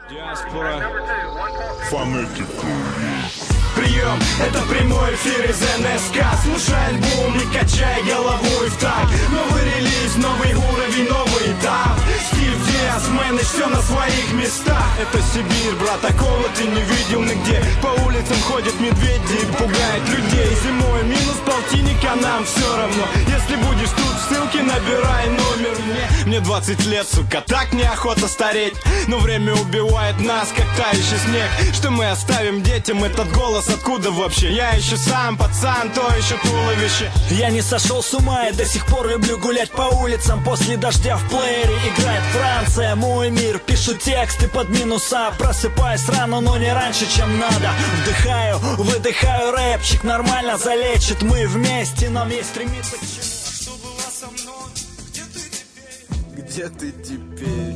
Диаспора. Прием, это прямой эфир из НСК. Слушай альбом, не качай головой в такт. Новый релиз, новый уровень, новый этап. Стив Диас, мэн, и все на своих местах. Это Сибирь, брат, такого ты не видел нигде. По улицам ходят медведи и пугают людей. Зимой минус полтинник, а нам все равно. Если будешь тут, ссылки набирай номер мне 20 лет, сука, так неохота стареть. Но время убивает нас, как тающий снег. Что мы оставим детям этот голос? Откуда вообще? Я еще сам пацан, то еще туловище. Я не сошел с ума и до сих пор люблю гулять по улицам. После дождя в плеере играет Франция. Мой мир, пишу тексты под минуса. Просыпаюсь рано, но не раньше, чем надо. Вдыхаю, выдыхаю, рэпчик нормально залечит. Мы вместе, нам есть стремиться к чему. Что было со мной? Где ты теперь?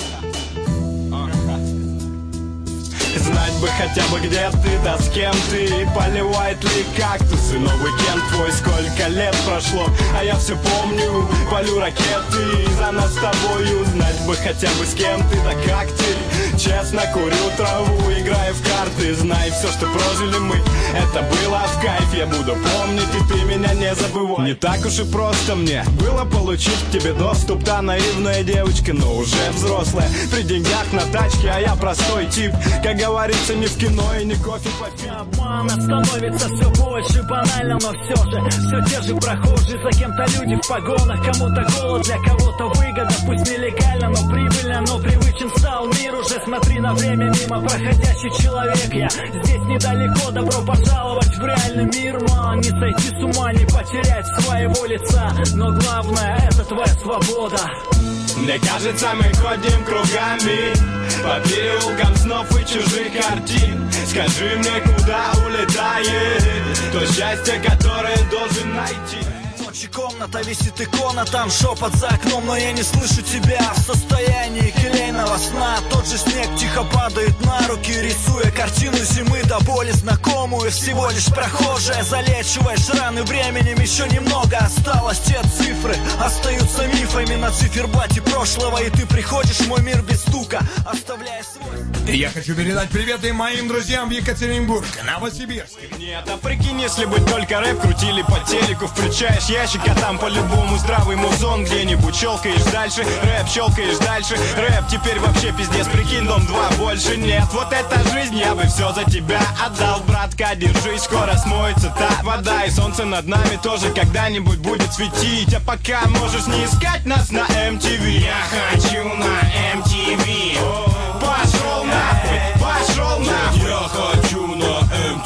Знать бы хотя бы где ты, да с кем ты. И поливает ли кактусы новый Кент твой. Сколько лет прошло, а я все помню. Полю ракеты и за нас с тобою. Знать бы хотя бы с кем ты, да как ты. Честно курю траву, играю в карты. Знай, все, что прожили мы, это было в кайф. Я буду помнить, и ты меня не забывай. Не так уж и просто мне было получить к тебе доступ. Та наивная девочка, но уже взрослая. При деньгах на тачке, а я простой тип. Как говорится, не в кино и не кофе попить. Обмана становится все больше банально, но все те же прохожие. За кем-то люди в погонах, кому-то голод, для кого-то выгода. Пусть нелегально, но прибыльно, но привычен стал мир. Уже смотри на время мимо, проходящий человек. Я здесь недалеко, добро пожаловать в реальный мир. Мало не сойти с ума, не потерять своего лица. Но главное, это твоя свобода. Мне кажется, мы ходим кругами по переулкам снов и чужих картин. Скажи мне, куда улетает то счастье, которое должен найти. Ночью комната, висит икона, там шепот за окном, но я не слышу тебя. В состоянии келейного сна тот же снег тихо падает на руки, рисуя картину зимы до боли знакомую. Всего лишь прохожая, залечиваешь раны временем. Еще немного осталось, те цифры остаются мифами на циферблате прошлого. И ты приходишь в мой мир без стука, оставляя свой. И я хочу передать приветы моим друзьям в Екатеринбург, Новосибирск. Нет, а прикинь, если бы только рэп крутили по телеку. Включаешь ящик, а там по-любому здравый музон. Где-нибудь щелкаешь дальше, рэп щелкаешь дальше. Рэп теперь вообще пиздец, прикинь, дом 2 больше нет. Вот эта жизнь, я бы все за тебя отдал, братка, держись. Скоро смоется та вода, и солнце над нами тоже когда-нибудь будет светить. А пока можешь не искать нас на MTV. Я хочу на MTV. Пошел нахуй, пошел нахуй. Я хочу на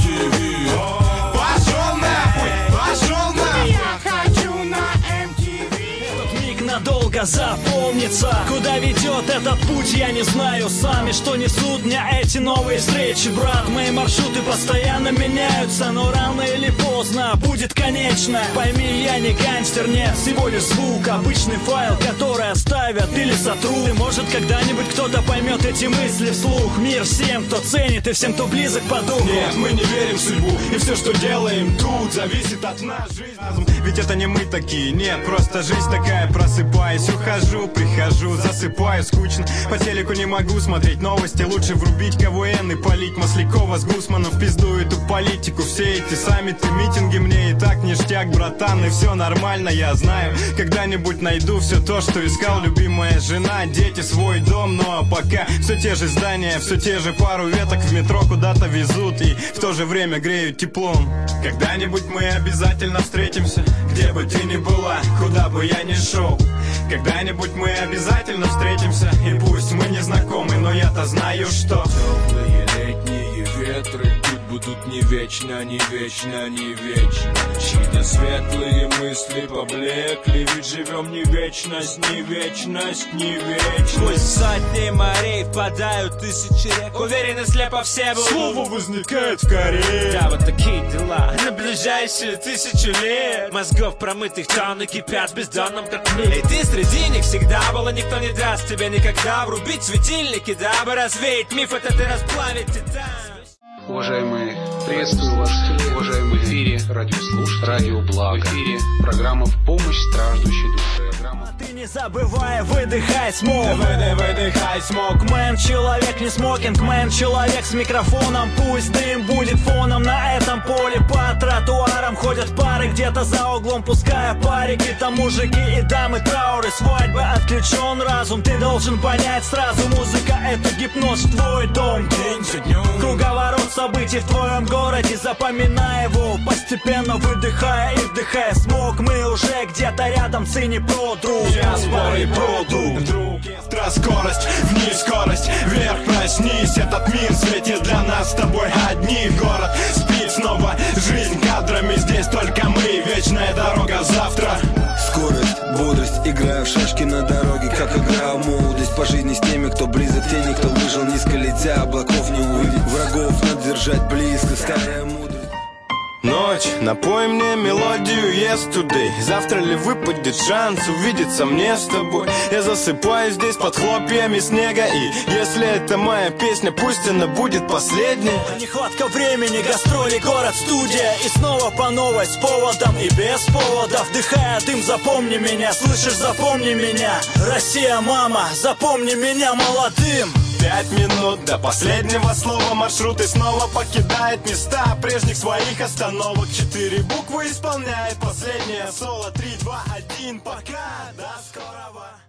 MTV. Пошел нахуй, пошел нахуй. Я хочу на MTV. Этот миг надолго запомнится. Куда ведет этот путь, я не знаю сам. И что несут мне эти новые встречи, брат. Мои маршруты постоянно меняются, но рано или поздно будет конечно. Пойми, я не гангстер, нет, всего лишь звук. Обычный файл, который оставят или сотрут. И может когда-нибудь кто-то поймет эти мысли вслух. Мир всем, кто ценит, и всем, кто близок по духу. Нет, мы не верим в судьбу, и все, что делаем тут, зависит от нас. Жизнь, ведь это не мы такие, нет, просто жизнь такая. Просыпаюсь, ухожу, прихожу, засыпаю, скучно. По телеку не могу смотреть новости. Лучше врубить КВН и полить Маслякова с Гусманом в пизду эту политику. Все эти саммиты, митинги мне и так ништяк, братан. И все нормально, я знаю. Когда-нибудь найду все то, что искал. Любимая жена, дети, свой дом. Ну а пока все те же здания, все те же пару веток в метро куда-то везут и в то же время греют теплом. Когда-нибудь мы обязательно встретимся, где бы ты ни была, куда бы я ни шел. Когда-нибудь мы обязательно встретимся, и пусть мы не знакомы, но я-то знаю, что теплые летние ветры тут будут не вечно, не вечно, не вечно. Чьи-то светлые мысли поблекли, ведь живем не вечность, не вечность, не вечность. Сквозь сотни морей впадают тысячи рек. Уверены слепо все будут. слово возникает в коре. Да, вот такие дела на ближайшие 1000 лет. Мозгов промытых тонны кипят в бездонном котле. И ты среди них всегда была, никто не даст тебе никогда врубить светильники, дабы развеять миф этот и расплавить титан. Уважаемые Приветствую вас, уважаемые в эфире радиослушатели, радио Благо. В эфире программа «В помощь страждущей душе». Ты не забывай, выдыхай смог. Выдыхай смог. Мэн, человек не смокинг, мэн, человек с микрофоном. Пусть дым будет фоном на этом поле. По тротуарам ходят пары где-то за углом, пуская парики. Там мужики и дамы, трауры, свадьбы. Отключен разум, ты должен понять сразу. Музыка — это гипноз в твой дом. День за днем. Круговорот событий в твоем городе, запоминай его, постепенно выдыхая и вдыхая смог. Мы уже где-то рядом, цени продру. Я споры проду. Вдруг скорость, вниз скорость, вверх проснись. Этот мир светит для нас с тобой одни. Город спит снова, жизнь кадрами. Здесь только мы, вечная дорога завтра. Скорость, бодрость, играя в шашки на дороге, как игра в молодость. По жизни с теми, кто близок, теми, кто выжил, низко летя, облаков не увидеть. Врагов надо держать близко, старая мудрость. Ночь, напой мне мелодию yesterday. Завтра ли выпадет шанс увидеться мне с тобой? Я засыпаю здесь под хлопьями снега. И если это моя песня, пусть она будет последней. Нехватка времени, гастроли, город, студия. И снова по новой, с поводом и без повода. Вдыхая дым, запомни меня, слышишь, запомни меня. Россия, мама, запомни меня молодым. 5 минут до последнего слова. Маршрут и снова покидает места прежних своих остановок. 4 буквы исполняет последнее соло. 3, 2, 1, пока, до скорого.